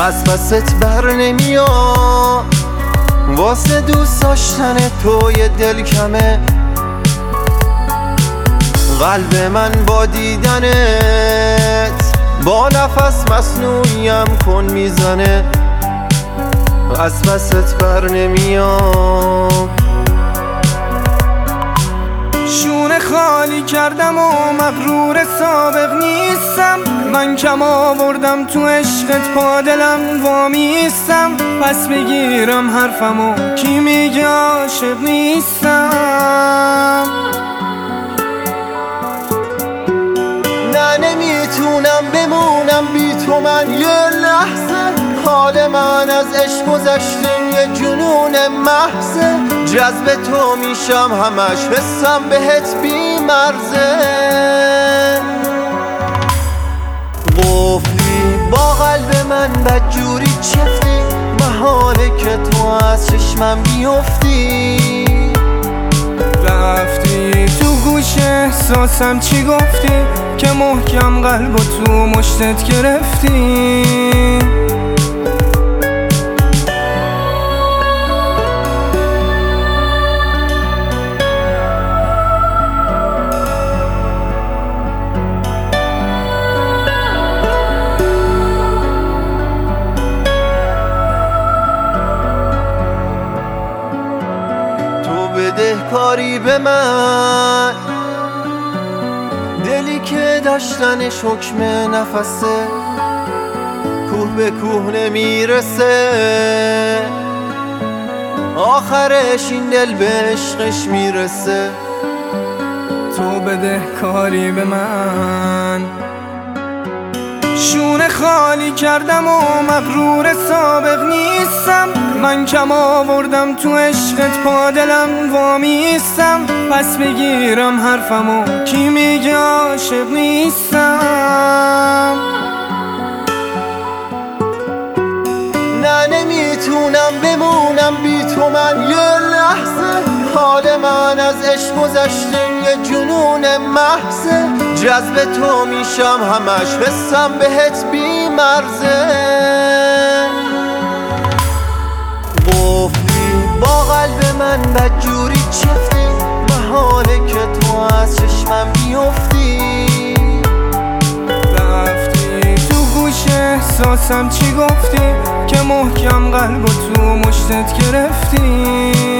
از پست بر نمیام، واسه دوست داشتن تو یه دل کمه. قلب من با دیدنت با نفس مصنوعیم کن میزنه، از پست بر نمیام. شونه خالی کردم و مغرور سابق نیستم، من کم آوردم تو عشقت پا دلم وامیستم. پس بگیرم حرفمو کی میگه عاشق نیستم؟ نه نمیتونم بمونم بی تو، من یه لحظه. حال من از عشق گذشته یه جنون محضه، جذب تو میشم همش حسم بهت بی مرزه. قفلی با قلب من بدجوری چفتی، محاله که تو از چشمم بیفتی. رفتی تو گوش احساسم چی گفتی که محکم قلبو تو مشتت گرفتی. بدهکاری به من، دلی که داشتنش حکم نفسه، کوه به کوه نمیرسه، آخرش این دل به عشقش میرسه. تو بدهکاری به من، شونه خالی کردم و مغرور سابق نیستم، من کم آوردم تو عشقت پا دلم وامیستم. پس بگیرم حرفمو کی میگه عاشق نیستم؟ نه نمیتونم بمونم بی تو، من یه لحظه. حال من از عشق گذشته یه جنون محضه، جذب تو میشم همش حسم بهت بی مرزه. قفلی با قلب من بدجوری چفتی، محاله که تو از چشمم بیفتی. رفتی تو گوش احساسم چی گفتی که محکم قلبو تو مشتت گرفتی.